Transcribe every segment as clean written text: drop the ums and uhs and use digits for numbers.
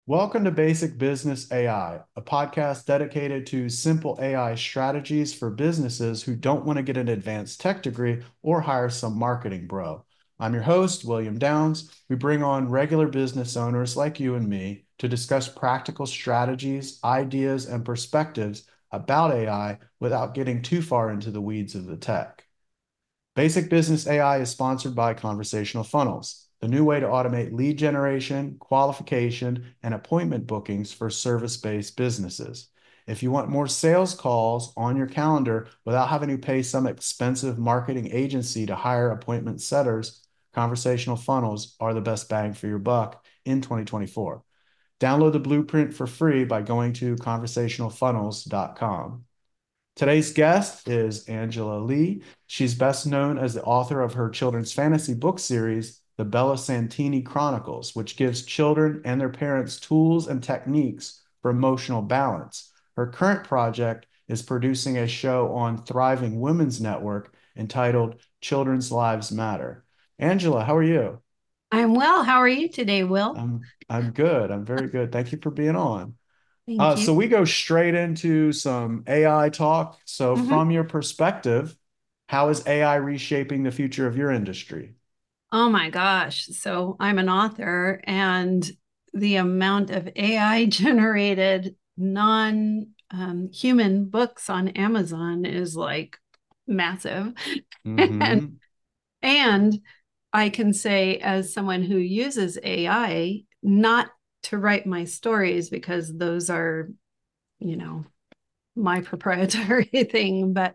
Welcome to Basic Business AI, a podcast dedicated to simple AI strategies for businesses who don't want to get an advanced tech degree or hire some marketing bro. I'm your host, William Downs. We bring on regular business owners like you and me to discuss practical strategies, ideas, and perspectives about AI without getting too far into the weeds of the tech. Basic Business AI is sponsored by Conversational Funnels, the new way to automate lead generation, qualification, and appointment bookings for service-based businesses. If you want more sales calls on your calendar without having to pay some expensive marketing agency to hire appointment setters, Conversational Funnels are the best bang for your buck in 2024. Download the blueprint for free by going to conversationalfunnels.com. Today's guest is Angela Lee. She's best known as the author of her children's fantasy book series, The Bella Santini Chronicles, which gives children and their parents tools and techniques for emotional balance. Her current project is producing a show on Thriving Women's Network entitled Children's Lives Matter. Angela, how are you? I'm well. How are you today, Will? I'm good. I'm very good. Thank you for being on. Thank So you. we go straight into some AI talk. So hmm from your perspective, how is AI reshaping the future of your industry? Oh my gosh. So I'm an author, and the amount of AI generated non human books on Amazon is like massive. and, Mm-hmm. and I can say, as someone who uses AI, not to write my stories because those are, you know, my proprietary thing, but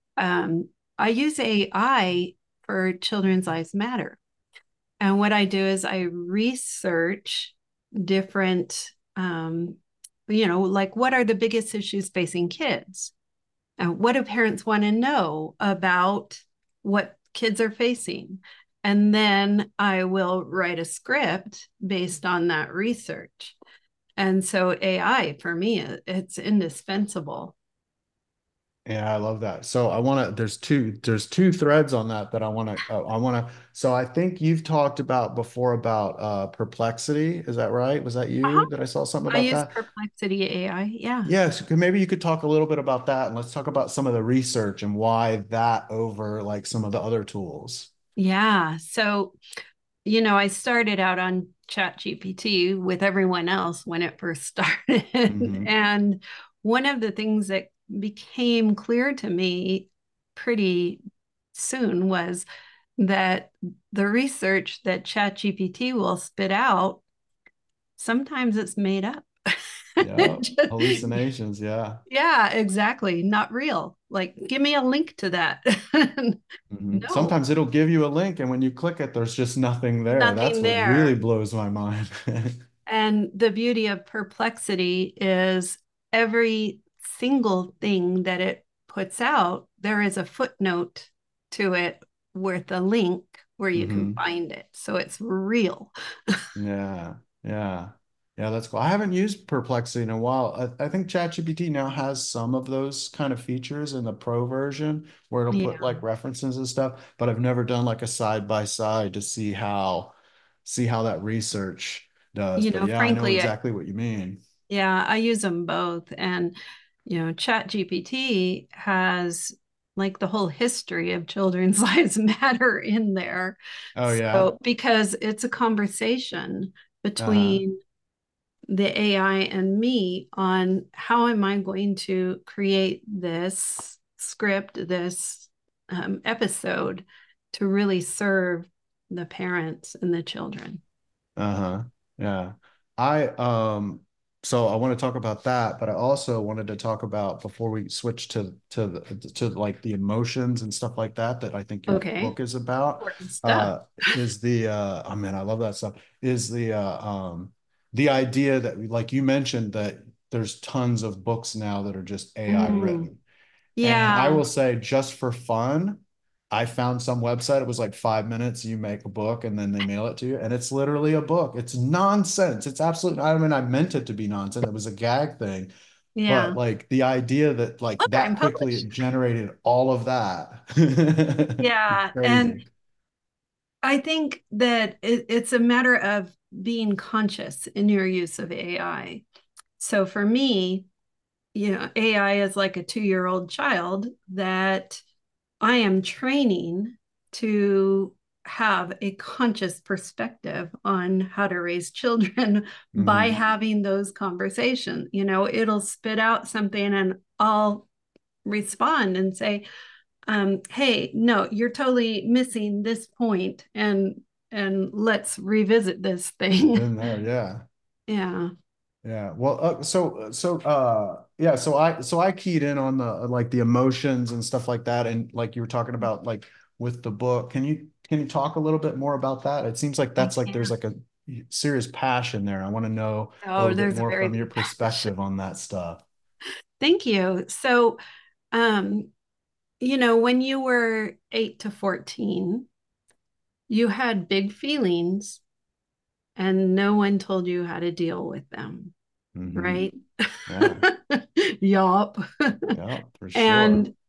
I use AI for Children's Lives Matter. And what I do is I research different, like what are the biggest issues facing kids? And what do parents want to know about what kids are facing? And then I will write a script based on that research. And so AI for me, it's indispensable. Yeah, I love that. So I want to, there's two threads on that so I think you've talked about before about Perplexity. Is that right? Was that Uh-huh. you that I saw something I about use that? Perplexity AI. Yeah. Yes, maybe you could talk a little bit about that and let's talk about some of the research and why that over like some of the other tools. Yeah. So, I started out on ChatGPT with everyone else when it first started. Mm-hmm. And one of the things that became clear to me pretty soon was that the research that ChatGPT will spit out, sometimes it's made up. Yeah, hallucinations. Yeah. Yeah, exactly. Not real. Like, give me a link to that. No, Sometimes it'll give you a link, and when you click it, there's just nothing there. That's nothing what really there. blows my mind. And the beauty of Perplexity is every single thing that it puts out, there is a footnote to it with a link where you can hmm find it. So it's real. Yeah, yeah, yeah. That's cool. I haven't used Perplexity in a while. I think ChatGPT now has some of those kind of features in the pro version where it'll put Yeah. like references and stuff, but I've never done like a side by side to see how that research does. But yeah, I know Frankly, exactly what you mean. yeah, I use them both. And, ChatGPT has like the whole history of children's lives matter in there. Oh yeah. So, because it's a conversation Uh-huh. between the AI and me on how am I going to create this script, this episode to really serve the parents and the children. Uh-huh. Yeah. I so I want to talk about that, but I also wanted to talk about before we switch to like the emotions and stuff like that that I think your Okay, book is about. important stuff. Uh is the oh man, I love that stuff. Is the idea that like you mentioned that there's tons of books now that are just AI Mm, written. And I yeah, will say, just for fun, I found some website. It was like 5 minutes. You make a book and then they mail it to you. And it's literally a book. It's nonsense. It's absolute. I mean, I meant it to be nonsense. It was a gag thing. But yeah. like the idea that like Look, that I'm quickly published. it generated all of that. It's Yeah, and crazy. I think that it's a matter of being conscious in your use of AI. So for me, AI is like a 2-year-old child that I am training to have a conscious perspective on how to raise children by Mm-hmm. having those conversations. It'll spit out something and I'll respond and say, hey, no, you're totally missing this point, and let's revisit this thing. Been there, yeah. Yeah. Yeah. Well, yeah, so I keyed in on the like the emotions and stuff like that, and like you were talking about like with the book. Can you talk a little bit more about that? It seems like I that's like there's can. like a serious passion there. I want to know a Oh, little bit there's a more very from your big passion. perspective on that stuff. Thank you. So, um, when you were 8 to 14, you had big feelings and no one told you how to deal with them, Hmm. right? Yeah. Yup. Yeah, for sure. and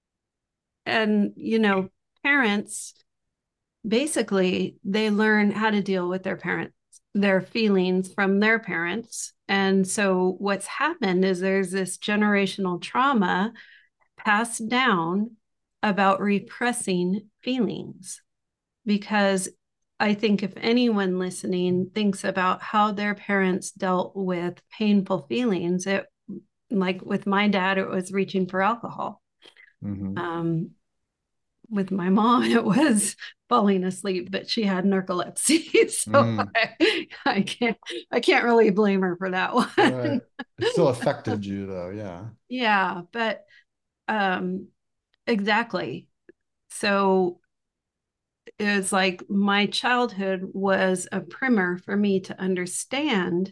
and parents basically they learn how to deal with their feelings from their parents. And so what's happened is there's this generational trauma passed down about repressing feelings, because I think if anyone listening thinks about how their parents dealt with painful feelings, it, like with my dad, it was reaching for alcohol. Hmm. Um, with my mom, it was falling asleep, but she had narcolepsy, so Mm, I can't really blame her for that right. one. It still affected you though, yeah. Yeah, but um, exactly. So it was like my childhood was a primer for me to understand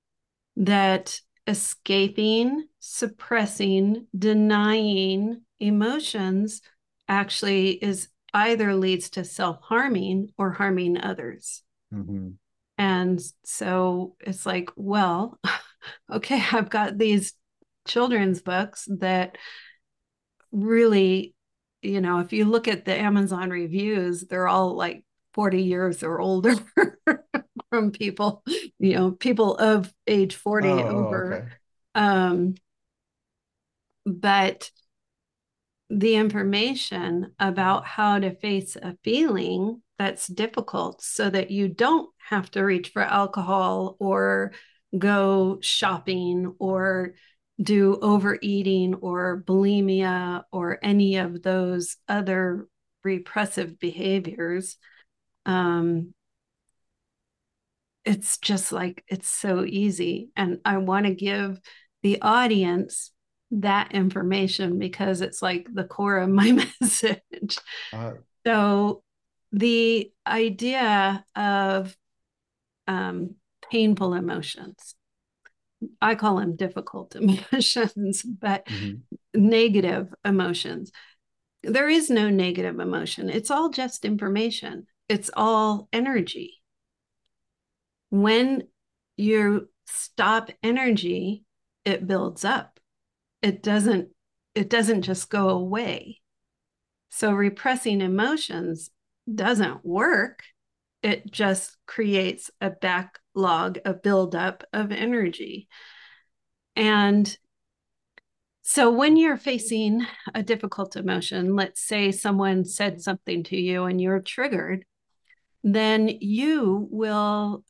that escaping, suppressing, denying emotions actually is either leads to self-harming or harming others. Hmm. And so it's like, well, okay, I've got these children's books that really, if you look at the Amazon reviews, they're all like 40 years or older from people, people of age Oh, 40 oh, over. okay. Um, but the information about how to face a feeling that's difficult so that you don't have to reach for alcohol or go shopping or do overeating or bulimia or any of those other repressive behaviors. Um, it's just like it's so easy. And I want to give the audience that information because it's like the core of my message. Uh, So, the idea of um, painful emotions, I call them difficult emotions, but mhm. negative emotions. There is no negative emotion, it's all just information, it's all energy. When you stop energy, it builds up. It doesn't just go away. So repressing emotions doesn't work. It just creates a backlog, a buildup of energy. And so when you're facing a difficult emotion, let's say someone said something to you and you're triggered, then you will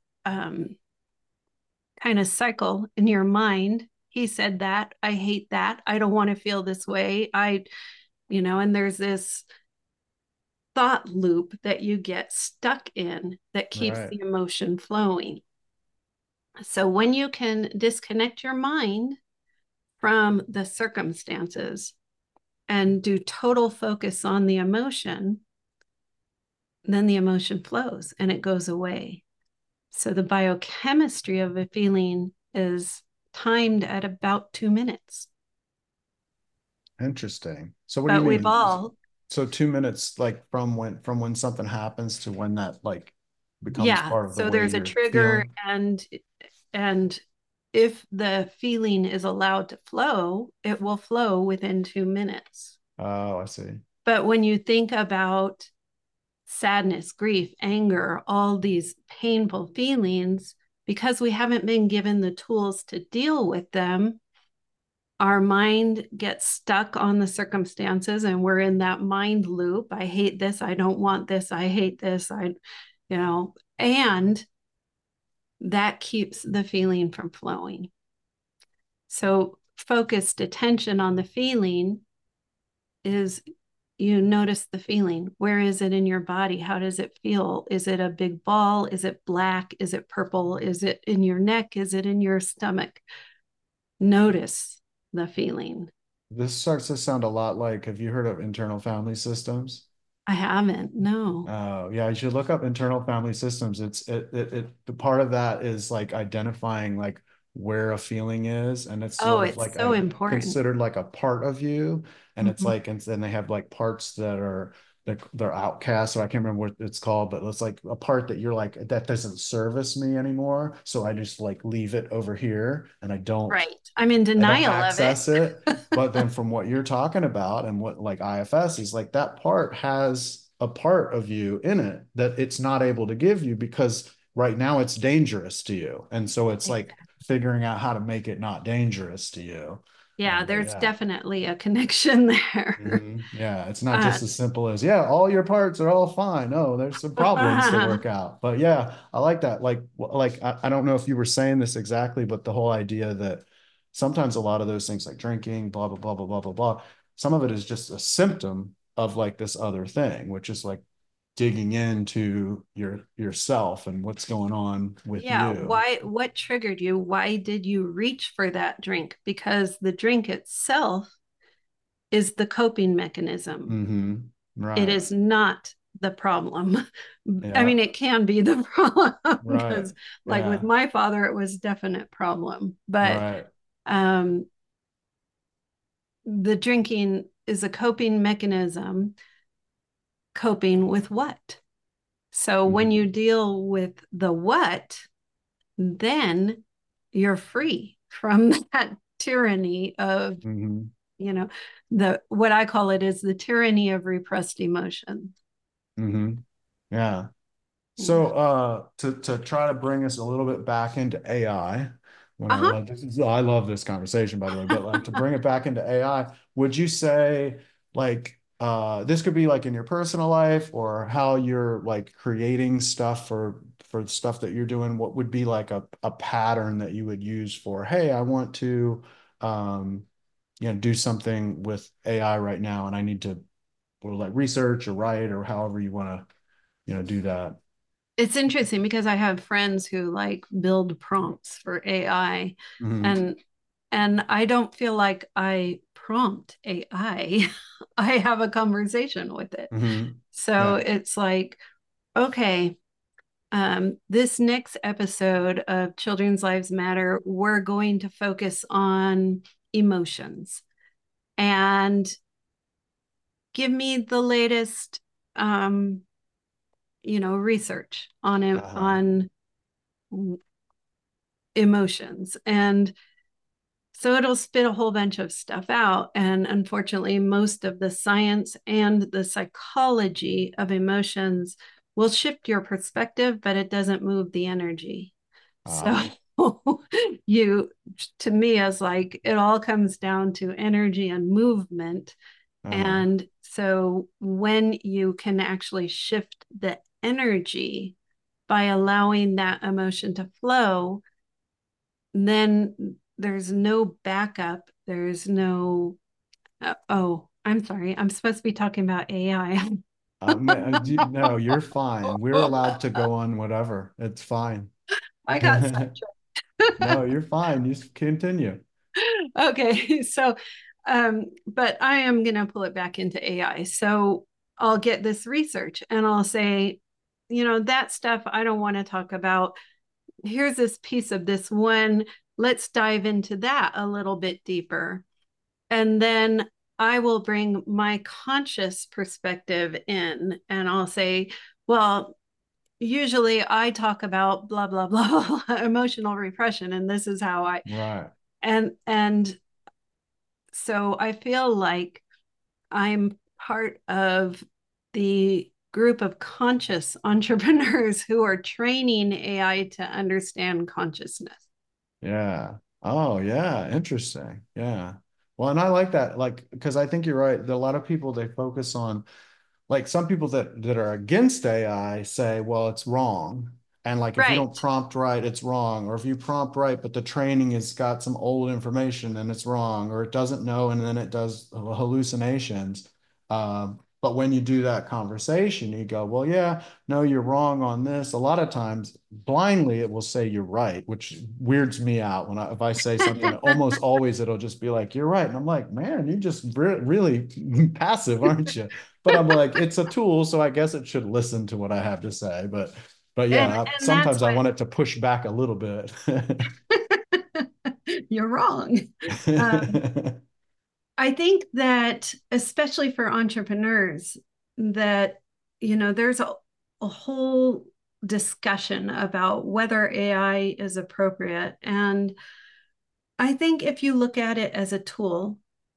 kind of cycle in your mind. He said that. I hate that. I don't want to feel this way. And there's this thought loop that you get stuck in that keeps Right. the emotion flowing. So when you can disconnect your mind from the circumstances and do total focus on the emotion, then the emotion flows and it goes away. So the biochemistry of a feeling is timed at about 2 minutes. Interesting. So what do you But we've mean? all, So 2 minutes like from when something happens to when that like becomes yeah. part of the So way there's a you're trigger, feeling? and if the feeling is allowed to flow, it will flow within 2 minutes. Oh, I see. But when you think about sadness, grief, anger, all these painful feelings, because we haven't been given the tools to deal with them, our mind gets stuck on the circumstances and we're in that mind loop. I hate this. I don't want this. I hate this. And that keeps the feeling from flowing. So focused attention on the feeling is, you notice the feeling. Where is it in your body? How does it feel? Is it a big ball? Is it black? Is it purple? Is it in your neck? Is it in your stomach? Notice the feeling. This starts to sound a lot like, have you heard of internal family systems? I haven't. No. Oh, yeah, you should look up internal family systems. The part of that is like identifying like where a feeling is, and it's Oh, sort of it's like so a important. considered like a part of you, and it's Mhm. like, and then they have like parts that are they're outcasts, so I can't remember what it's called, but it's like a part that you're like, that doesn't service me anymore, so I just like leave it over here, and Right. I'm in I don't denial of it. access it. But then from what you're talking about and what like IFS is like, that part has a part of you in it that it's not able to give you because right now it's dangerous to you. And so it's like figuring out how to make it not dangerous to you. Yeah, But there's yeah. definitely a connection there. Yeah, it's not Uh, just as simple as, yeah, all your parts are all fine. No, there's some problems to work out. But yeah, I like that. Like I don't know if you were saying this exactly, but the whole idea that sometimes a lot of those things like drinking, blah, blah, blah, blah, blah, blah, blah, some of it is just a symptom of like this other thing, which is like digging into yourself and what's going on with yeah, you. what triggered you? Why did you reach for that drink? Because the drink itself is the coping mechanism. It Right. is not the problem. I Yeah. mean, it can be the problem Right. because, like with Yeah. my father, it was definite problem. But Right. um, the drinking is a coping mechanism. Coping with what? So when you Mhm. deal with the what, then you're free from that tyranny of, Mhm. you know, the what I call it is the tyranny of repressed emotion. Mhm. Yeah. Yeah. So to try to bring us a little bit back into AI, when Uh-huh. I love this conversation by the way, but like to bring it back into AI, would you say like this could be like in your personal life or how you're like creating stuff for stuff that you're doing, what would be like a pattern that you would use for, hey, I want to um do something with AI right now and I need to or like research or write or however you want to, do that. It's interesting because I have friends who like build prompts for AI, Hmm. and I don't feel like I prompt AI. I have a conversation with it. Hmm. So Yeah. it's like, okay, this next episode of Children's Lives Matter, we're going to focus on emotions and give me the latest, research on it, Uh-huh. on emotions. And so it'll spit a whole bunch of stuff out. And unfortunately, most of the science and the psychology of emotions will shift your perspective, but it doesn't move the energy. So Uh, you, to me, as like it all comes down to energy and movement. uh-huh. And so when you can actually shift the energy by allowing that emotion to flow, then there's no backup. There's no, oh, I'm sorry. I'm supposed to be talking about AI. No, you're fine. We're allowed to go on whatever. It's fine. I got sidetracked. No, you're fine. You continue. Okay. So, but I am going to pull it back into AI. So I'll get this research and I'll say, that stuff I don't want to talk about. Here's this piece of this one. Let's dive into that a little bit deeper. And then I will bring my conscious perspective in and I'll say, well, usually I talk about blah, blah, blah, emotional repression. And this is how Right. and so I feel like I'm part of the group of conscious entrepreneurs who are training AI to understand consciousness. Yeah. Oh, yeah. Interesting. Yeah. Well, and I like that, like, because I think you're right. A lot of people they focus on like some people that are against AI say, well, it's wrong. And like if you don't Right. prompt right, it's wrong. Or if you prompt right, but the training has got some old information, then it's wrong. Or it doesn't know and then it does hallucinations. But when you do that conversation, you go, well, yeah, no, you're wrong on this. A lot of times, blindly, it will say you're right, which weirds me out when if I say something. Almost always, it'll just be like you're right, and I'm like, man, you're just really passive, aren't you? But I'm like, it's a tool, so I guess it should listen to what I have to say. But and yeah, and that's sometimes I want it to push back a little bit. what you're wrong. Um, I think that especially for entrepreneurs, that there's a whole discussion about whether AI is appropriate. And I think if you look at it as a tool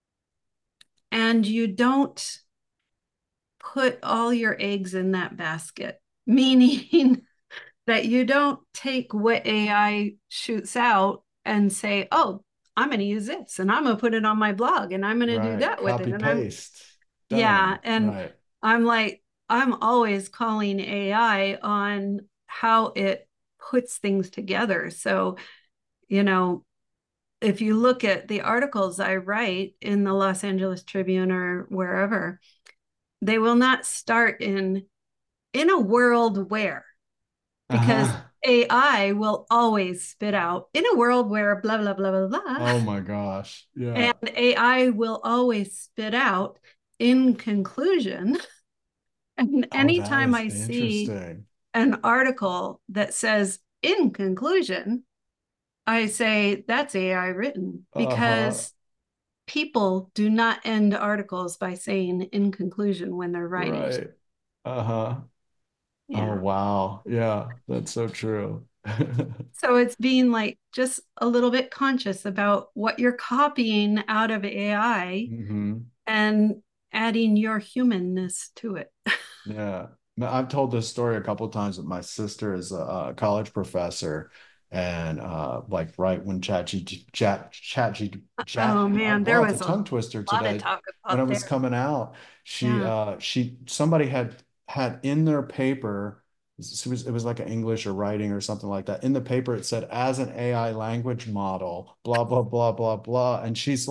and you don't put all your eggs in that basket, meaning that you don't take what AI shoots out and say, oh, I'm going to use this and I'm going to put it on my blog and I'm going to do Right. that with it. Copy And I'm, paste. yeah. Done. And Right. I'm like, I'm always calling AI on how it puts things together. So, you know, if you look at the articles I write in the Los Angeles Tribune or wherever, they will not start in a world where, because Uh-huh. AI will always spit out in a world where blah blah blah blah blah, Oh my gosh. and Yeah. AI will always spit out in conclusion. And Oh, that anytime is I see interesting. an article that says in conclusion, I say that's AI written, Uh-huh. because people do not end articles by saying in conclusion when they're writing. Right. Uh-huh. Oh Yeah. wow. Yeah, that's so true. So it's being like just a little bit conscious about what you're copying out of AI hmm and adding your humanness to it. Yeah. No, I've told this story a couple of times, but my sister is a college professor, and like right when Oh man, there well, it's a was a tongue twister lot of today. talk When it about was there. coming out, Yeah. somebody had in their paper, it was like an English or writing or something like that. In the paper, it said as an AI language model, blah blah blah blah blah, and she's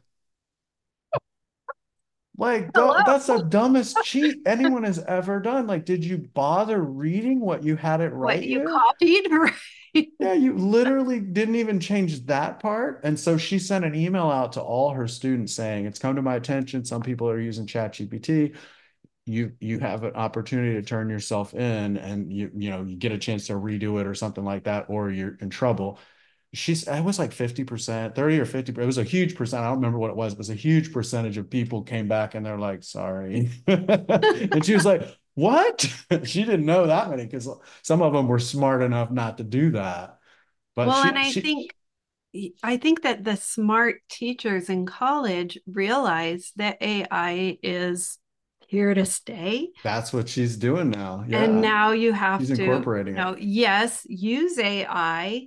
like, Hello. that's the dumbest cheat anyone has ever done. Like, did you bother reading what you had it What write you you? copied, right? Yeah, you literally didn't even change that part. And so she sent an email out to all her students saying, it's come to my attention. Some people are using ChatGPT. You have an opportunity to turn yourself in and you get a chance to redo it or something like that, or you're in trouble. It was like 50%, 30 or 50. It was a huge percent. I don't remember what it was. It was a huge percentage of people came back and they're like, sorry. And she was like, what? She didn't know that many because some of them were smart enough not to do that. But Well, and she I think that the smart teachers in college realize that AI is here to stay. that's what she's doing now. And Yeah. now you have She's to, incorporating it. yes, use AI,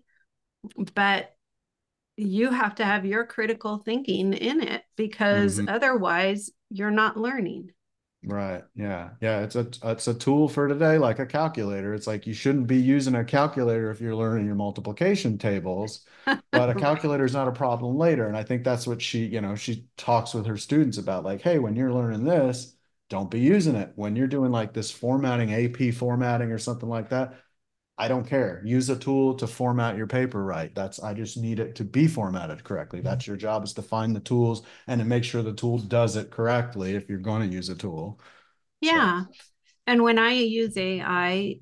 but you have to have your critical thinking in it, because Mhm. otherwise you're not learning. Right. Yeah. Yeah. It's a tool for today, like a calculator. It's like you shouldn't be using a calculator if you're learning your multiplication tables, but a Right. calculator is not a problem later. And I think that's what she talks with her students about. Like, hey, when you're learning this, don't be using it. When you're doing like this formatting, AP formatting or something like that, I don't care. Use a tool to format your paper right. I just need it to be formatted correctly. That's your job, is to find the tools and to make sure the tool does it correctly if you're going to use a tool. So, Yeah. And when I use AI,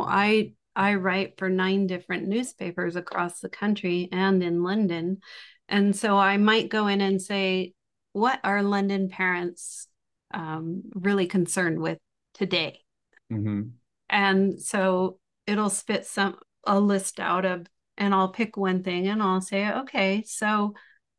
I write for 9 different newspapers across the country and in London. And so I might go in and say, what are London parents really concerned with today? mhm. And so it'll spit a list out of, and I'll pick one thing and I'll say, okay, so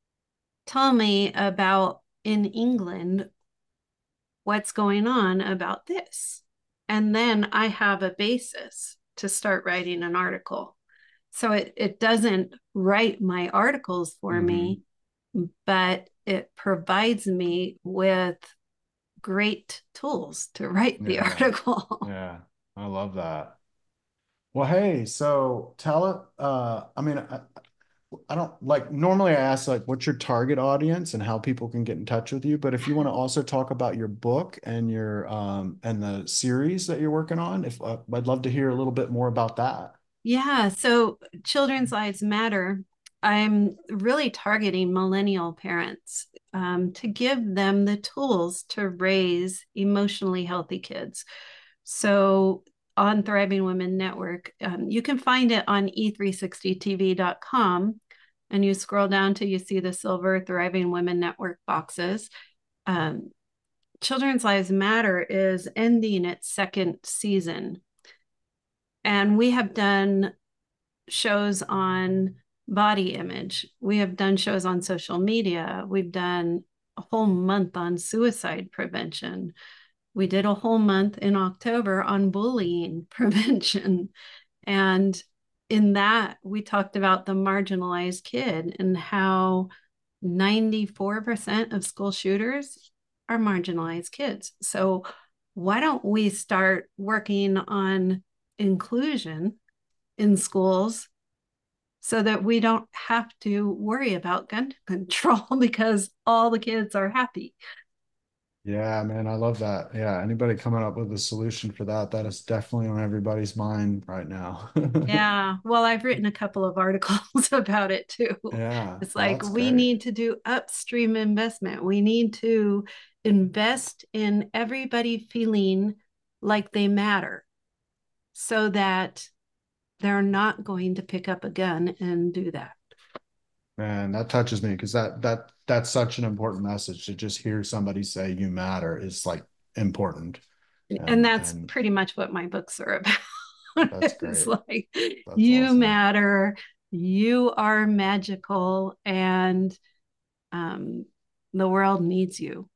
tell me about in England what's going on about this. And then I have a basis to start writing an article. So it doesn't write my articles for Hmm. me, but it provides me with great tools to write the Yeah. article. Yeah. I love that. Well, hey, so tell it, I don't like normally I ask like what's your target audience and how people can get in touch with you. But if you want to also talk about your book and your and the series that you're working on, if I'd love to hear a little bit more about that. Yeah, so Children's Lives Matter. I'm really targeting millennial parents to give them the tools to raise emotionally healthy kids. So on Thriving Women Network, you can find it on e360tv.com, and you scroll down till you see the silver Thriving Women Network boxes. Um, Children's Lives Matter is ending its second season. And we have done shows on body image. We have done shows on social media. We've done a whole month on suicide prevention. We did a whole month in October on bullying prevention. And in that, we talked about the marginalized kid and how 94% of school shooters are marginalized kids. So, why don't we start working on inclusion in schools so that we don't have to worry about gun control because all the kids are happy? Yeah, man, I love that. Yeah, anybody coming up with a solution for that, that is definitely on everybody's mind right now. Yeah, well, I've written a couple of articles about it too. Yeah, It's well, like that's we great. need to do upstream investment. We need to invest in everybody feeling like they matter so that they're not going to pick up a gun and do that. Man, that touches me because that's such an important message to just hear somebody say you matter is like important. And And that's and pretty much what my books are about. that's It's great. like That's you awesome. matter, you are magical, and um, the world needs you.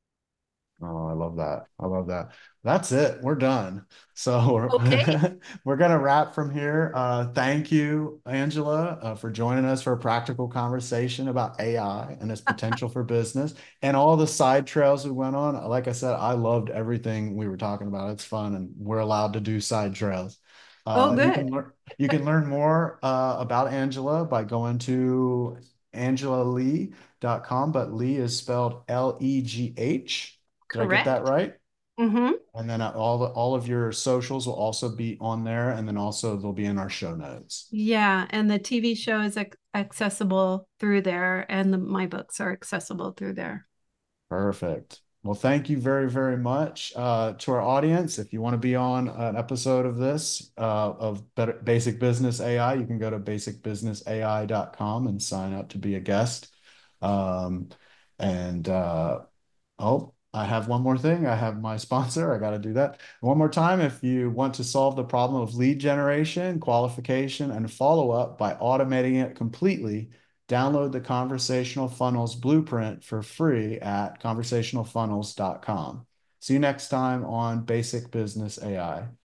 Oh, I love that. I love that. That's it. We're done. So Okay. we're gonna wrap from here. Thank you, Angela, for joining us for a practical conversation about AI and its potential for business and all the side trails we went on. Like I said, I loved everything we were talking about. It's fun, and we're allowed to do side trails. Oh, good. You can learn more about Angela by going to angelalee.com, but Lee is spelled Legh. Did I get that Correct. right? Hmm. And then all of your socials will also be on there, and then also they'll be in our show notes. Yeah, and the TV show is accessible through there, and my books are accessible through there. Perfect. Well, thank you very, very much to our audience. If you want to be on an episode of this of Basic Business AI, you can go to basicbusinessai.com and sign up to be a guest. Um, and Oh, I have one more thing. I have my sponsor. I got to do that. One more time. If you want to solve the problem of lead generation, qualification, and follow-up by automating it completely, download the Conversational Funnels Blueprint for free at conversationalfunnels.com. See you next time on Basic Business AI.